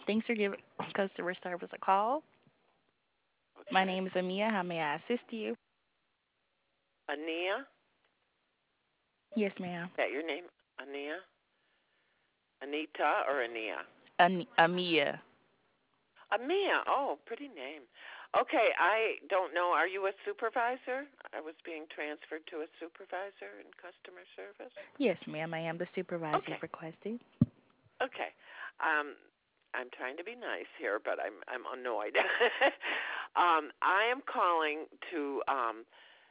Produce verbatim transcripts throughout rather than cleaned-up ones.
Thanks for giving customer service a call. My Okay. name is Amia. How may I assist you? Ania? Is Yes, ma'am. that your name? Ania? Anita or Ania? An- Amia. Amia. Oh, pretty name. Okay, I don't know. Are you a supervisor? I was being transferred to a supervisor in customer service. Yes, ma'am. I am the supervisor you Okay. requested. Okay. Um, I'm trying to be nice here, but I'm I'm annoyed. um, I am calling to um,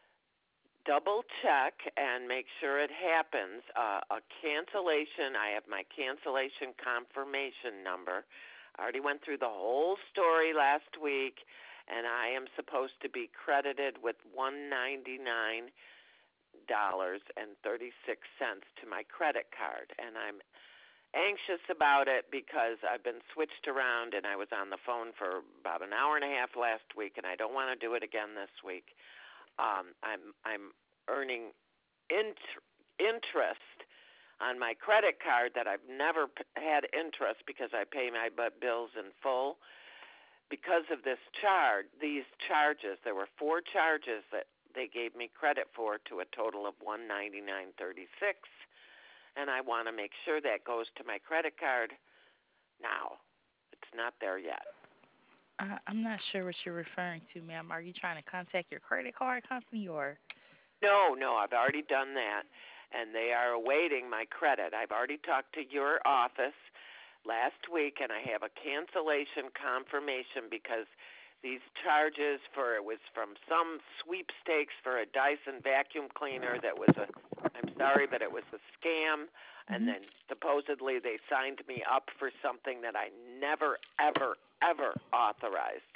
double check and make sure it happens. Uh, a cancellation. I have my cancellation confirmation number. I already went through the whole story last week, and I am supposed to be credited with one ninety nine dollars and thirty six cents to my credit card, and I'm anxious about it because I've been switched around and I was on the phone for about an hour and a half last week, and I don't want to do it again this week. Um, I'm I'm earning int- interest on my credit card that I've never p- had interest because I pay my bu- bills in full. Because of this charge, these charges, there were four charges that they gave me credit for to a total of one ninety nine thirty six, and I want to make sure that goes to my credit card now. It's not there yet. Uh, I'm not sure what you're referring to, ma'am. Are you trying to contact your credit card company or? No, no, I've already done that, and they are awaiting my credit. I've already talked to your office last week, and I have a cancellation confirmation because these charges for it was from some sweepstakes for a Dyson vacuum cleaner that was a, I'm sorry, but it was a scam, and Hmm. then supposedly they signed me up for something that I never, ever, ever authorized.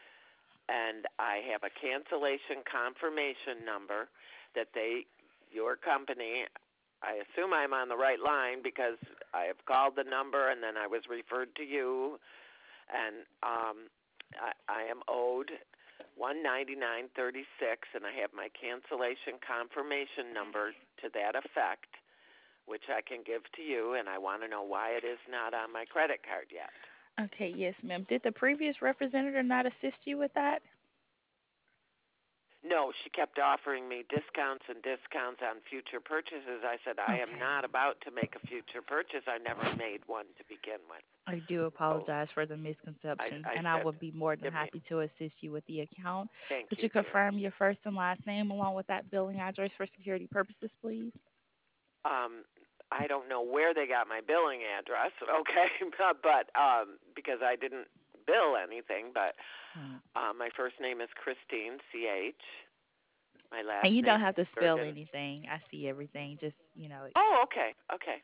And I have a cancellation confirmation number that they, your company, I assume I'm on the right line because I have called the number and then I was referred to you, and um, I, I am owed one ninety nine thirty six, and I have my cancellation confirmation number to that effect, which I can give to you, and I want to know why it is not on my credit card yet. Okay, yes, ma'am. Did the previous representative not assist you with that? No, she kept offering me discounts and discounts on future purchases. I said, I am Okay. not about to make a future purchase. I never made one to begin with. I do So apologize for the I, misconception, I and I said, would be more than give me, happy to assist you with the account. thank Could you, you dear. confirm your first and last name along with that billing address for security purposes, please? Um, I don't know where they got my billing address, okay, but um, because I didn't bill anything, but Right. uh, my first name is Christine, C H. My last And you name don't have is to spell Durgan. anything. I see everything. Just, you know, Oh, okay, okay.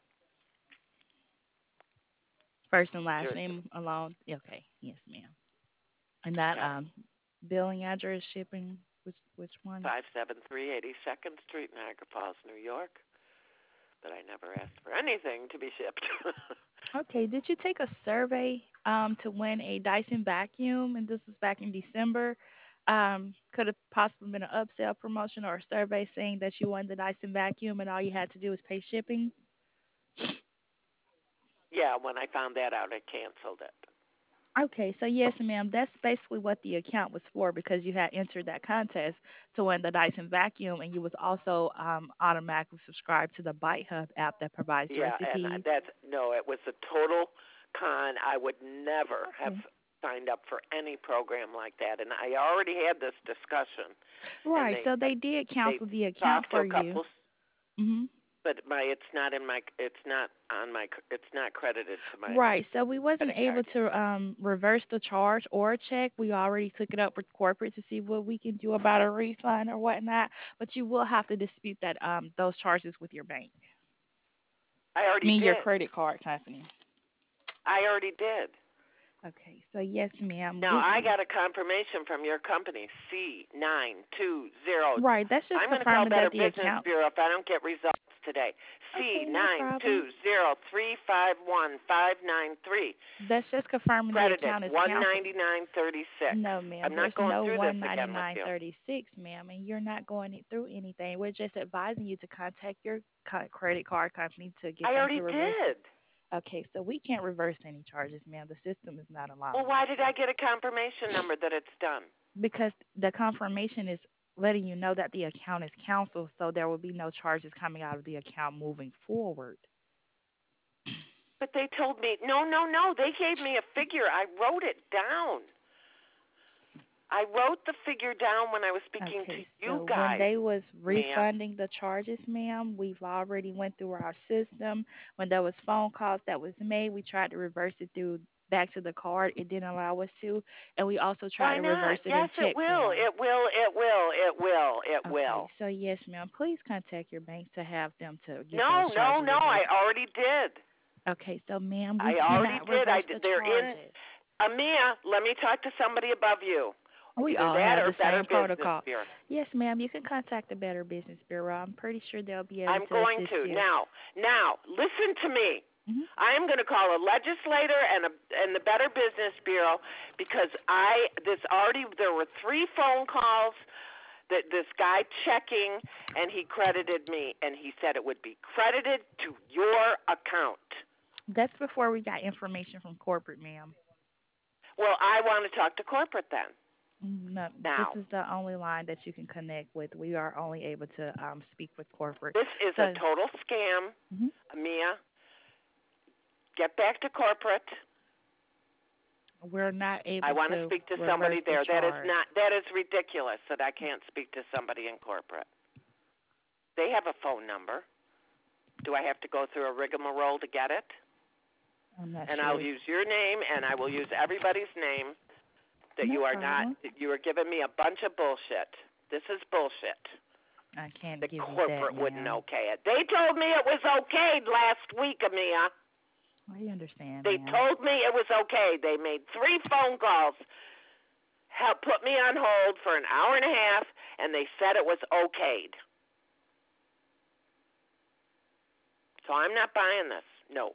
first and last Durgan, name alone. Okay. Yes, ma'am. And that got it. um billing address shipping, which which one? five seven three eighty second Street, Niagara Falls, New York. But I never asked for anything to be shipped. Okay. Did you take a survey um to win a Dyson vacuum? And this was back in December. Um, could have possibly been an upsell promotion or a survey saying that you won the Dyson vacuum and all you had to do was pay shipping. Yeah, when I found that out, I canceled it. Okay, so yes, ma'am, that's basically what the account was for because you had entered that contest to win the Dyson vacuum, and you was also um, automatically subscribed to the Bite Hub app that provides Yeah, and recipes. that's no, it was a total con. I would never have Okay. signed up for any program like that, and I already had this discussion. And Right, they so they did they cancel the account talked to for a you. couple, Mhm. but my it's not in my it's not on my it's not credited to my Right, so we wasn't credit able card yet. to um reverse the charge or check. We already took it up with corporate to see what we can do about a refund or whatnot. But you will have to dispute that um those charges with your bank. I I already mean your did. credit card company. I already did. Okay, so yes, ma'am. Now We I got a confirmation from your company, C nine two zero. right. That's just I'm going to call confirming Better that the Business account. Bureau if I don't get results today. C Okay, no nine problem. two zero three five one five nine three. That's just confirming the Credited account is one canceled. ninety nine thirty six. No, ma'am. I'm There's not going no through this one ninety again with nine you. thirty six, ma'am, and you're not going it through anything. We're just advising you to contact your co- credit card company to get I them already to reverse it. did. Okay, so we can't reverse any charges, ma'am. The system is not Well, allowing us why did to. I get a confirmation number that it's done? Because the confirmation is letting you know that the account is canceled, so there will be no charges coming out of the account moving forward. But they told me, no, no, no. They gave me a figure. I wrote it down. I wrote the figure down when I was speaking to Okay, you so when guys, they was Mia. refunding the charges, ma'am, we've already went through our system. When there was phone calls that was made, we tried to reverse it through back to the card. It didn't allow us to, and we also tried Why to not? reverse it Yes, in it checks, will. ma'am. It will. It will. It will. It Okay, will. so yes, ma'am. Please contact your bank to have them to get those No, no, charges no. I reversed. already did. Okay, so ma'am, we I already cannot did. I reverse did. the They're in. charges. Amia, let me talk to somebody above you. We Either all that have or the Better same Business protocol. Bureau. Yes, ma'am, you can contact the Better Business Bureau. I'm pretty sure they'll be able I'm to going assist to you. now. Now, listen to me. Hmm. I am going to call a legislator and a and the Better Business Bureau because I this already there were three phone calls that this guy checking and he credited me and he said it would be credited to your account. That's before we got information from corporate, ma'am. Well, I want to talk to corporate then. Mm, no, this Now, is the only line that you can connect with. We are only able to um, speak with corporate. this is a So, total scam. mhm, Mia, get back to corporate. we're not I able want to to speak to reverse somebody the there. That is charge. not that is ridiculous that I can't speak to somebody in corporate. They have a phone number. Do I have to go through a rigmarole to get it? I'm not And I'll sure. use your name and I will use everybody's name that No you are not problem. that you are giving me a bunch of bullshit. This is bullshit. I can't The give you that, corporate wouldn't ma'am. okay it. They told me it was okay last week, Amia. I understand, They ma'am. told me it was okay. They made three phone calls, helped put me on hold for an hour and a half, and they said it was okayed. So I'm not buying this. No.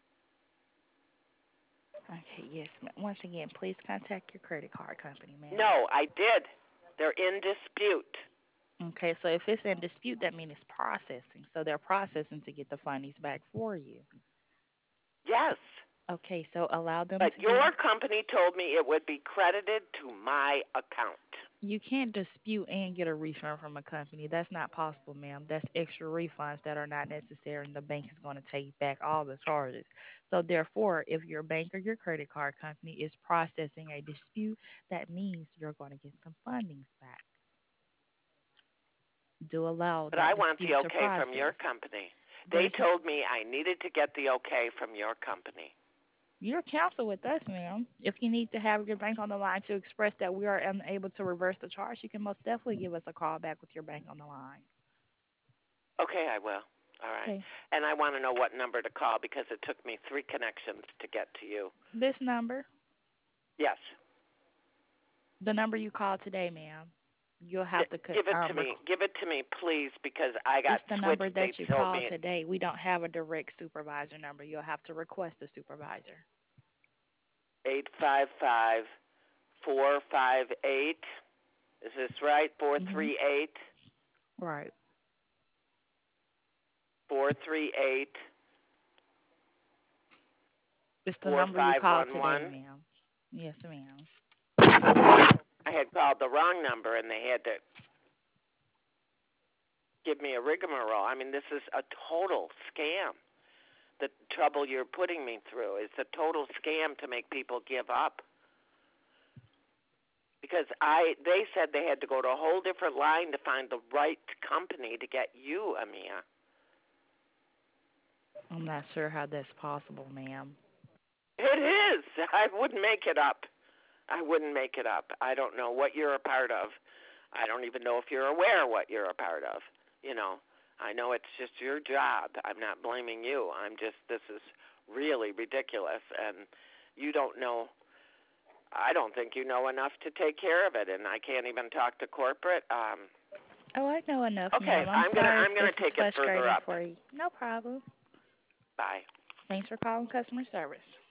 Okay, yes, ma'am. Once again, please contact your credit card company, ma'am. No, I did. They're in dispute. Okay, so if it's in dispute, that means it's processing. So they're processing to get the funds back for you. Yes. Okay, so allow them But to give. your company told me it would be credited to my account. You can't dispute and get a refund from a company. That's not possible, ma'am. That's extra refunds that are not necessary, and the bank is going to take back all the charges. So, therefore, if your bank or your credit card company is processing a dispute, that means you're going to get some fundings back. Do allow But I that want the dispute to okay from your process. company. They There's told me I needed to get the okay from your company. You're counsel with us, ma'am. If you need to have your bank on the line to express that we are unable to reverse the charge, you can most definitely give us a call back with your bank on the line. Okay, I will. All right. Okay. And I want to know what number to call because it took me three connections to get to you. This number, Yes. the number you called today, ma'am, you'll have to co- Give it to um, me. rec- Give it to me, please, because I got it's the number switched. that They you told called me today. We don't have a direct supervisor number. You'll have to request a supervisor. eight five five four five eight. Is this right? Four Mhm. three eight Right. four three eight It's the four number you five called one today, one. ma'am. Yes, ma'am. I had called the wrong number, and they had to give me a rigmarole. I mean, this is a total scam. The trouble you're putting me through is a total scam to make people give up. Because I, they said they had to go to a whole different line to find the right company to get you, Amia. I'm not sure how that's possible, ma'am. It is. I wouldn't make it up. I wouldn't make it up. I don't know what you're a part of. I don't even know if you're aware what you're a part of. You know, I know it's just your job. I'm not blaming you. I'm just, this is really ridiculous. And you don't know, I don't think you know enough to take care of it. And I can't even talk to corporate. Um, Oh, I know enough, okay, ma'am. I'm I'm going to, sorry if I'm this going to is take it further frustrating up. for you. No problem. Bye. Thanks for calling customer service.